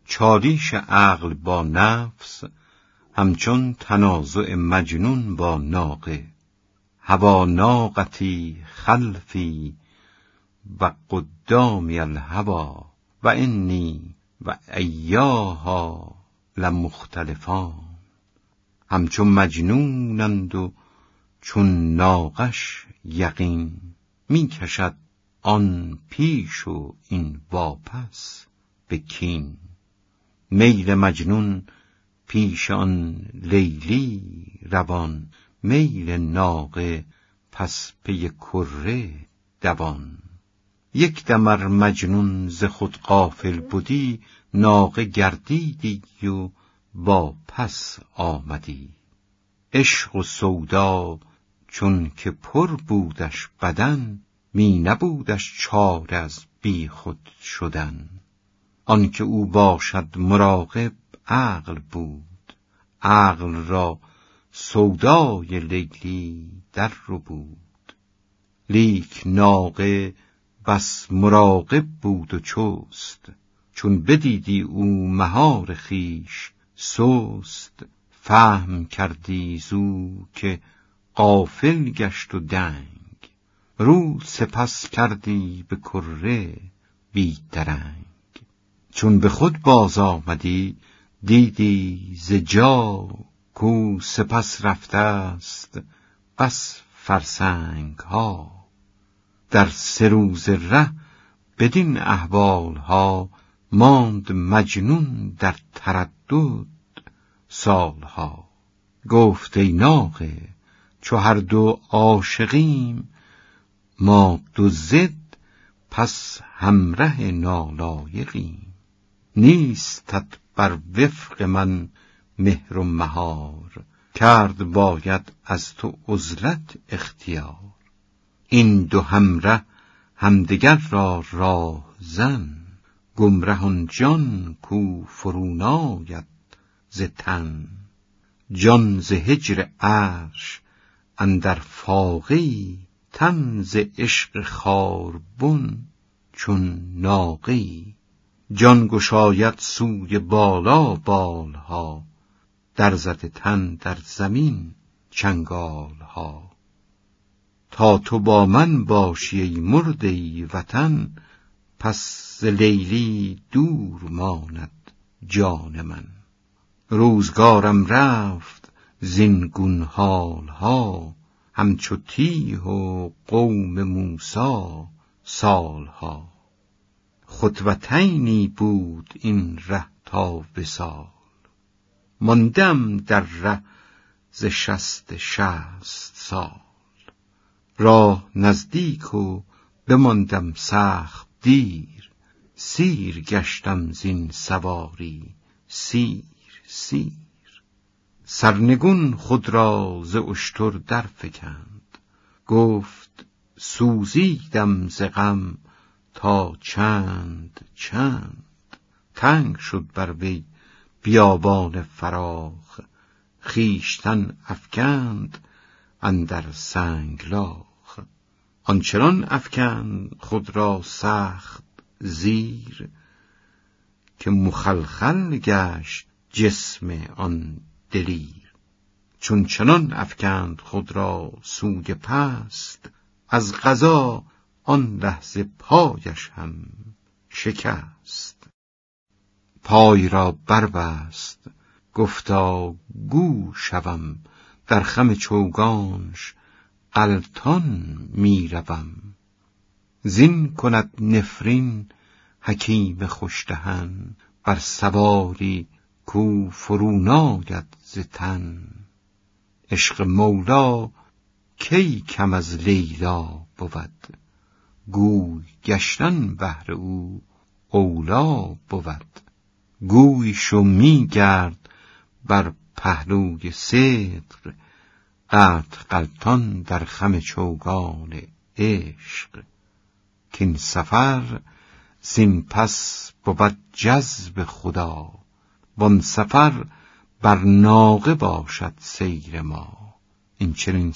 چالیش عقل با نفس همچون تنازع مجنون با ناقه. هوا ناقتی خلفی و قدامی الهوا و انی و ایاها لمختلفان. همچون مجنونند و چون ناقش یقین، می کشد آن پیش و این واپس به کین. میل مجنون پیش آن لیلی روان، میل ناقه پس پی کره دوان. یک دم ار مجنون ز خود غافل بودی، ناقه گردیدی و واپس آمدی. عشق و سودا چون که پر بودش بدن، می نبودش چاره از بی خود شدن. آن که او باشد مراقب عقل بود، عقل را سودای لیلی در رو بود. لیک ناقه بس مراقب بود و چست، چون بدیدی او مهار خویش سست. فهم کردی زو که غافل گشت و دنگ، رو سپس کردی به کره بی درنگ. چون به خود باز آمدی دیدی ز جا، کو سپس رفته است بس فرسنگ ها. در 3 روز ره بدین احوال ها، ماند مجنون در تردد سالها. گفت ای ناقه چو هر دو عاشقیم، ما دو ضد پس همره نالایقیم. نیستت بر وفق من مهر و مهار، کرد باید از تو عزلت اختیار. این دو همره همدگر را راه زن، گمرهان جان کو فرو ناید ز تن. جان ز هجر عرش اندر فاقه‌ای، تن ز عشق خاربن چون ناقه‌ای. جان گشاید سوی بالا بالها، در زده تن در زمین چنگالها. تا تو با من باشی ای مرده وطن، پس ز لیلی دور ماند جان من. روزگارم رفت زین گون حالها، همچو تیه و قوم موسی سالها. خطوتینی بود این ره تا وصال، ماندم در ره ز 60 سال. راه نزدیک و بماندم سخت دیر، سیر گشتم زین سواری سیر سیر. سرنگون خود را ز اشتر در فکند، گفت سوزیدم ز غم تا چند چند. تنگ شد بر وی بیابان فراخ، خویشتن افکند اندر سنگلاخ. آنچنان افکند خود را سخت زیر، که مخلخل گشت جسم آن دلیر. چون چنان افکند خود را سوی پست، از قضا آن لحظه پایش هم شکست. پای را بربست گفتا گو شوم، در خم چوگانش غلطان می روم. زین کند نفرین حکیم خوشدهن، بر سواری کو فرو ناید ز تن. عشق مولا کی کم از لیلا بود، گوی گشتن بهر او اولی بود. گوی شو می گرد بر پهلوی صدق، قطع غلطان در خم چوگان عشق. کین سفر زین پس بود جذب خدا، وان سفر بر ناقه باشد سیر ما. این چنین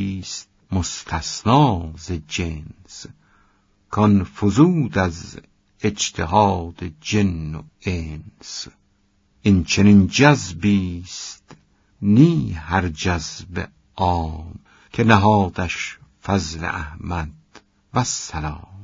سیریست مستثنا ز جنس، کان فزود از اجتهاد جن و انس. این چنین جذبیست نی هر جذب عام، که نهادش فضل احمد و السلام.